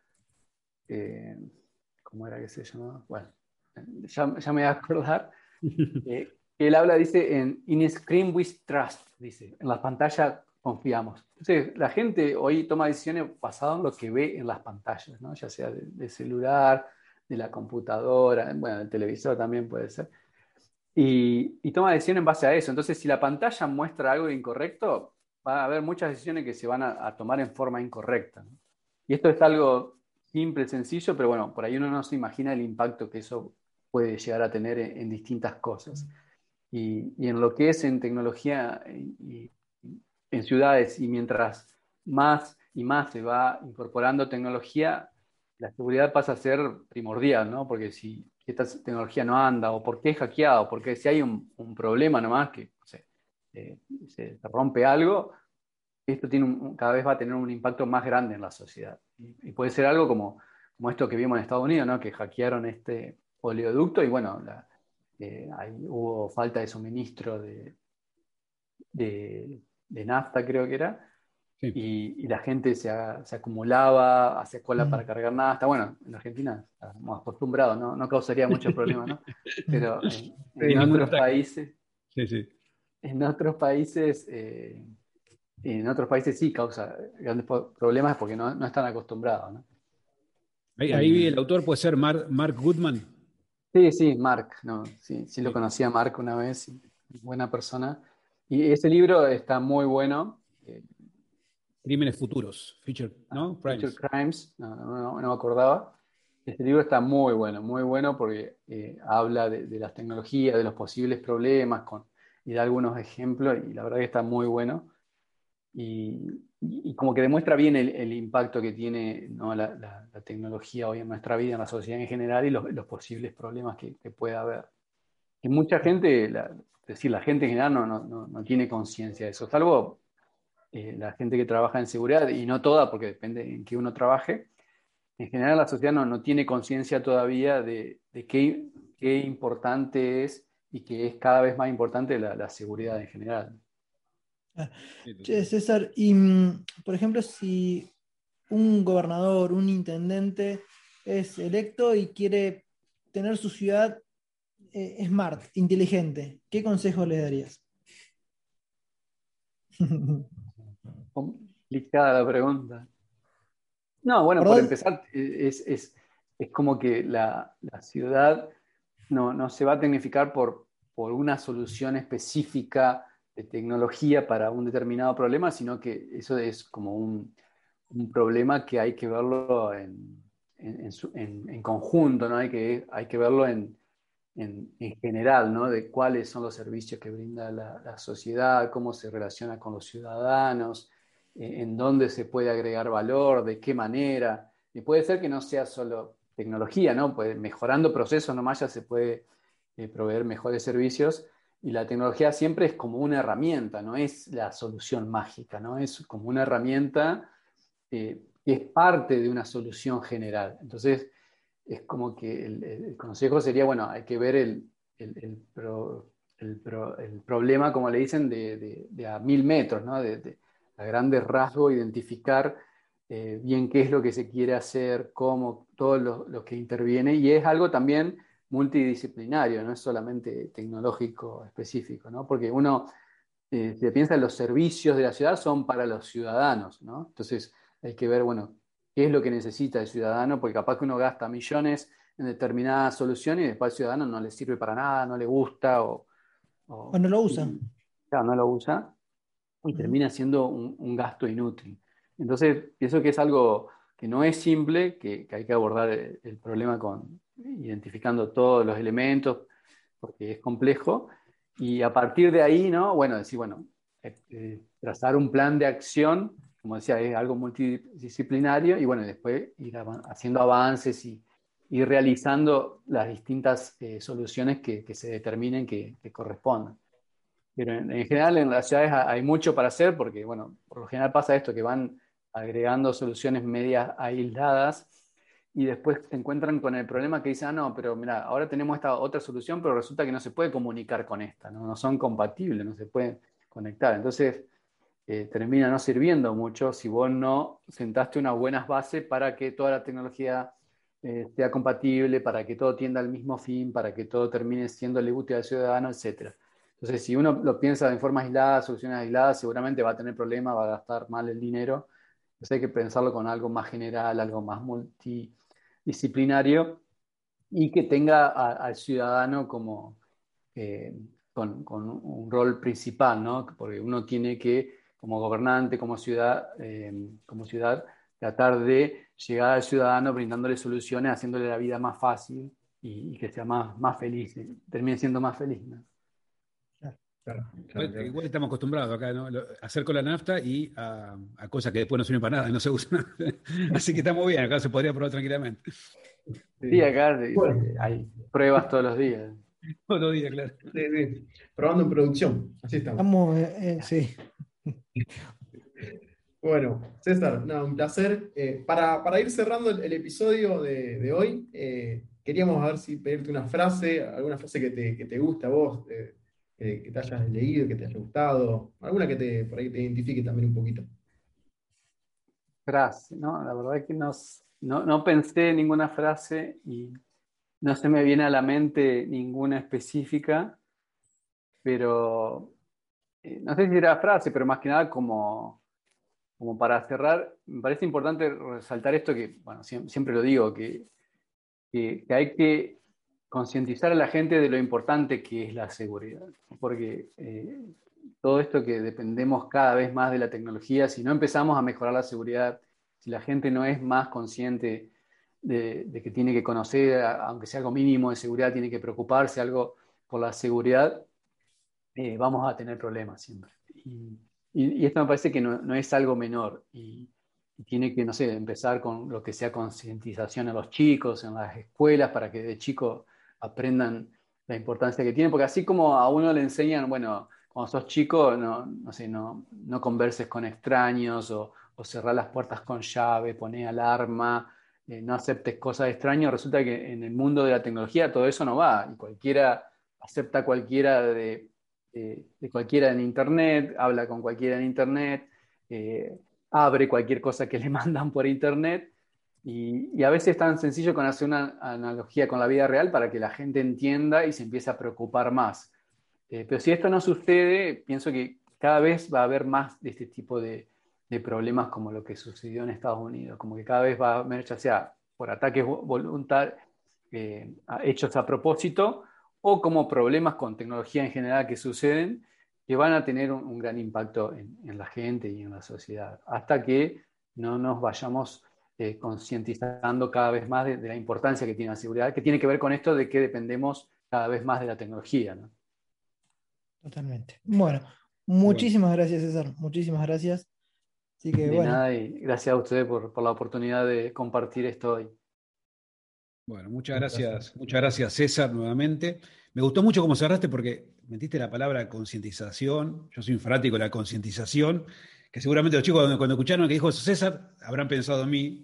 [SPEAKER 5] eh, ¿cómo era que se llamaba? Bueno, ya, ya me voy a acordar. Eh, Él habla, dice, en In Screen we trust, dice, en las pantallas confiamos. Entonces, la gente hoy toma decisiones basadas en lo que ve en las pantallas, ¿no? Ya sea de, de celular, de la computadora, bueno, del televisor también puede ser. Y, y toma decisiones en base a eso. Entonces, si la pantalla muestra algo incorrecto, va a haber muchas decisiones que se van a, a tomar en forma incorrecta, ¿no? Y esto es algo simple, sencillo, pero bueno, por ahí uno no se imagina el impacto que eso puede llegar a tener en, en distintas cosas. Y, y en lo que es en tecnología y, y en ciudades, y mientras más y más se va incorporando tecnología, la seguridad pasa a ser primordial, ¿no? Porque si esta tecnología no anda, o porque es hackeado, porque si hay un, un problema nomás, que no sé, eh, se, se rompe algo, esto tiene un- cada vez va a tener un impacto más grande en la sociedad. Y, y puede ser algo como, como esto que vimos en Estados Unidos, ¿no? Que hackearon este oleoducto y bueno, la, eh, ahí hubo falta de suministro de, de, de nafta, creo que era,
[SPEAKER 2] Sí.
[SPEAKER 5] y, y la gente se, a- se acumulaba, hacía cola para
[SPEAKER 4] Mm,
[SPEAKER 5] cargar nada. Bueno, en Argentina estamos acostumbrados, ¿no? No causaría muchos problemas, ¿no?
[SPEAKER 4] mm.
[SPEAKER 5] Pero en,
[SPEAKER 2] Sí,
[SPEAKER 5] en
[SPEAKER 2] ningún
[SPEAKER 5] otros
[SPEAKER 2] ataque.
[SPEAKER 5] países,
[SPEAKER 2] Sí, sí.
[SPEAKER 5] en otros países, eh, en otros países sí causa grandes po- problemas porque no, no están acostumbrados, ¿no?
[SPEAKER 2] Ahí, ahí el
[SPEAKER 5] Y,
[SPEAKER 2] autor puede ser Mark, Mark Goodman.
[SPEAKER 5] sí, sí, Mark, no, sí, sí lo
[SPEAKER 2] Sí.
[SPEAKER 5] conocía a Mark una vez, y buena persona. Y ese libro está muy bueno. eh,
[SPEAKER 2] Crímenes futuros. Future, ¿no?
[SPEAKER 5] Future
[SPEAKER 2] Crimes.
[SPEAKER 5] Crimes, no, no, no- no me acordaba. Este libro está muy bueno, muy bueno porque eh, habla de, de las tecnologías, de los posibles problemas con, y da algunos ejemplos y la verdad que está muy bueno y, y- y como que demuestra bien el, el impacto que tiene, ¿no? la, la- la tecnología hoy en nuestra vida, en la sociedad en general y los, los posibles problemas que, que puede haber. Y mucha gente, la- es decir, la gente en general no, no, no, no tiene conciencia de eso, salvo eh, la gente que trabaja en seguridad y no toda porque depende en qué uno trabaje. En general la sociedad no, no tiene conciencia todavía de, de qué, qué importante es y que es cada vez más importante la, la seguridad en general.
[SPEAKER 4] Ah,
[SPEAKER 2] Sí,
[SPEAKER 4] che,
[SPEAKER 2] totalmente.
[SPEAKER 4] César, y mm, por ejemplo, si un gobernador, un intendente es electo y quiere tener su ciudad eh, smart, inteligente, ¿qué consejo le darías?
[SPEAKER 5] Complicada la pregunta. No, bueno,
[SPEAKER 4] ¿Por
[SPEAKER 5] por
[SPEAKER 4] dónde?
[SPEAKER 5] empezar, eh, es, es, es como que la, la ciudad no, no se va a tecnificar por, por una solución específica de tecnología para un determinado problema, sino que eso es como un, un problema que hay que verlo en, en, en su- en- en conjunto, ¿no? Hay que, hay que verlo en, en, en general, ¿no? De cuáles son los servicios que brinda la, la sociedad, cómo se relaciona con los ciudadanos, eh, en dónde se puede agregar valor, de qué manera. Y puede ser que no sea solo tecnología, ¿no? Pues mejorando procesos nomás ya se puede eh, proveer mejores servicios. Y la tecnología siempre es como una herramienta, no es la solución mágica, ¿no? Es como una herramienta eh, que es parte de una solución general. Entonces, es como que el, el consejo sería, bueno, hay que ver el, el, el, pro, el, pro, el problema, como le dicen, de, de, de a mil metros, ¿no? De, de, a grandes rasgos, identificar eh, bien qué es lo que se quiere hacer, cómo, todo lo, lo que interviene, y es algo también multidisciplinario, no es solamente tecnológico específico, ¿no? Porque uno, eh, se piensa en los servicios de la ciudad son para los ciudadanos, ¿no? Entonces hay que ver, bueno, qué es lo que necesita el ciudadano, porque capaz que uno gasta millones en determinada solución y después al ciudadano no le sirve para nada, no le gusta o,
[SPEAKER 4] ¿O
[SPEAKER 5] o
[SPEAKER 4] no lo usa?
[SPEAKER 5] y, claro, no lo usa y
[SPEAKER 4] Ujú.
[SPEAKER 5] termina siendo un, un gasto inútil. Entonces, pienso que es algo que no es simple, que, que hay que abordar el, el problema con identificando todos los elementos, porque es complejo, y a partir de ahí, ¿no? Bueno, decir, bueno, eh, eh, trazar un plan de acción, como decía, es algo multidisciplinario, y bueno, después ir avan- haciendo avances y ir realizando las distintas eh, soluciones que, que se determinen que, que correspondan. Pero en, en general en las ciudades ha- hay mucho para hacer porque, bueno, por lo general pasa esto, que van agregando soluciones medias aisladas y después se encuentran con el problema que dicen, ah, no, pero mira, ahora tenemos esta otra solución, pero resulta que no se puede comunicar con esta, no, no son compatibles, no se pueden conectar. Entonces, eh, termina no sirviendo mucho si vos no sentaste unas buenas bases para que toda la tecnología eh, sea compatible, para que todo tienda al mismo fin, para que todo termine siendo útil al ciudadano, etcétera. Entonces, si uno lo piensa en forma aislada, soluciones aisladas, seguramente va a tener problemas, va a gastar mal el dinero. Entonces hay que pensarlo con algo más general, algo más multidisciplinario y que tenga a, al ciudadano como eh, con, con un rol principal, ¿no? Porque uno tiene que, como gobernante, como ciudad, eh, como ciudad, tratar de llegar al ciudadano brindándole soluciones, haciéndole la vida más fácil y, y que sea más, más feliz, termine siendo más feliz, ¿no?
[SPEAKER 3] Claro, claro,
[SPEAKER 2] Igual,
[SPEAKER 3] claro.
[SPEAKER 2] igual estamos acostumbrados acá, ¿no? Lo- a hacer con la nafta y a, a cosas que después no sirven para nada, no se usan. Así que estamos bien, acá se podría probar tranquilamente.
[SPEAKER 5] Sí, acá
[SPEAKER 3] Bueno,
[SPEAKER 5] hay pruebas todos los días.
[SPEAKER 2] Todos los días, claro.
[SPEAKER 3] sí, sí. Probando en producción, así estamos.
[SPEAKER 4] Estamos, eh, eh, sí.
[SPEAKER 3] Bueno, César, no, un placer. Eh, para, para ir cerrando el, el episodio de, de hoy, eh, queríamos a ver si pedirte una frase, alguna frase que te, que te guste a vos, eh, que, que te hayas leído, que te haya gustado, alguna que te, por ahí te identifique también un poquito.
[SPEAKER 5] Frase, ¿no? La verdad es que no, no, no pensé en ninguna frase y no se me viene a la mente ninguna específica, pero eh, no sé si era frase, pero más que nada como, como para cerrar, me parece importante resaltar esto que, bueno, siempre, siempre lo digo, que, que, que hay que concientizar a la gente de lo importante que es la seguridad, porque eh, todo esto que dependemos cada vez más de la tecnología, si no empezamos a mejorar la seguridad, si la gente no es más consciente de, de que tiene que conocer, aunque sea algo mínimo de seguridad, tiene que preocuparse algo por la seguridad, eh, vamos a tener problemas siempre. Y, y, y esto me parece que no, no es algo menor y, y tiene que, no sé, empezar con lo que sea concientización a los chicos, en las escuelas, para que de chicos aprendan la importancia que tiene, porque así como a uno le enseñan, bueno, cuando sos chico, no, no sé, no, no converses con extraños o, o cerrar las puertas con llave, poner alarma, eh, no aceptes cosas extrañas, resulta que en el mundo de la tecnología todo eso no va y cualquiera acepta cualquiera de, de, de cualquiera en internet, habla con cualquiera en internet, eh, abre cualquier cosa que le mandan por internet. Y, y a veces es tan sencillo con hacer una analogía con la vida real para que la gente entienda y se empiece a preocupar más. Eh, pero si esto no sucede, pienso que cada vez va a haber más de este tipo de, de problemas como lo que sucedió en Estados Unidos, como que cada vez va a haber, ya sea por ataques voluntarios, eh, hechos a propósito, o como problemas con tecnología en general que suceden, que van a tener un, un gran impacto en, en la gente y en la sociedad, hasta que no nos vayamos eh, concientizando cada vez más de, de la importancia que tiene la seguridad, que tiene que ver con esto de que dependemos cada vez más de la tecnología, ¿no?
[SPEAKER 4] Totalmente. Bueno, muchísimas bueno. gracias, César. Muchísimas gracias. Así que,
[SPEAKER 5] de
[SPEAKER 4] bueno.
[SPEAKER 5] nada, y gracias a ustedes por, por la oportunidad de compartir esto hoy.
[SPEAKER 2] Bueno, muchas gracias, muchas gracias, César, nuevamente. Me gustó mucho cómo cerraste porque metiste la palabra concientización. Yo soy un fanático de la concientización, que seguramente los chicos cuando, cuando escucharon que dijo César habrán pensado en mí.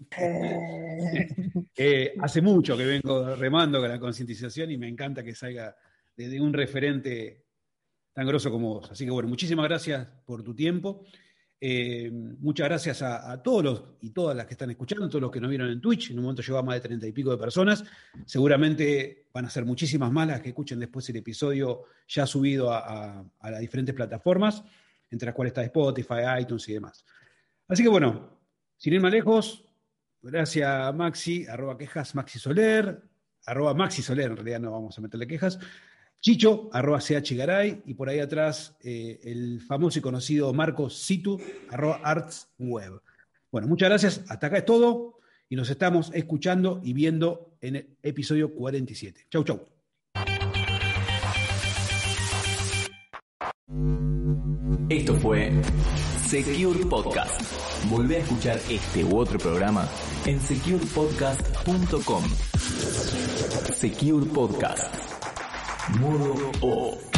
[SPEAKER 2] eh, hace mucho que vengo remando con la concientización y me encanta que salga de, de un referente tan grosso como vos. Así que bueno, muchísimas gracias por tu tiempo. Eh, muchas gracias a, a todos los y todas las que están escuchando, todos los que nos vieron en Twitch. En un momento llegó a más de treinta y pico de personas. Seguramente van a ser muchísimas más las que escuchen después el episodio ya subido a, a, a las diferentes plataformas, entre las cuales está Spotify, iTunes y demás. Así que bueno, sin ir más lejos, gracias a Maxi, arroba quejas Maxi Soler, arroba Maxi Soler, en realidad no vamos a meterle quejas. Chicho, arroba chgaray, y por ahí atrás eh, el famoso y conocido Marcos Situ, arroba artsweb. Bueno, muchas gracias, hasta acá es todo, y nos estamos escuchando y viendo en el episodio cuarenta y siete. Chau, chau.
[SPEAKER 1] Esto fue Secure Podcast. Volvé a escuchar este u otro programa en secure podcast punto com. Secure Podcast. Modo off.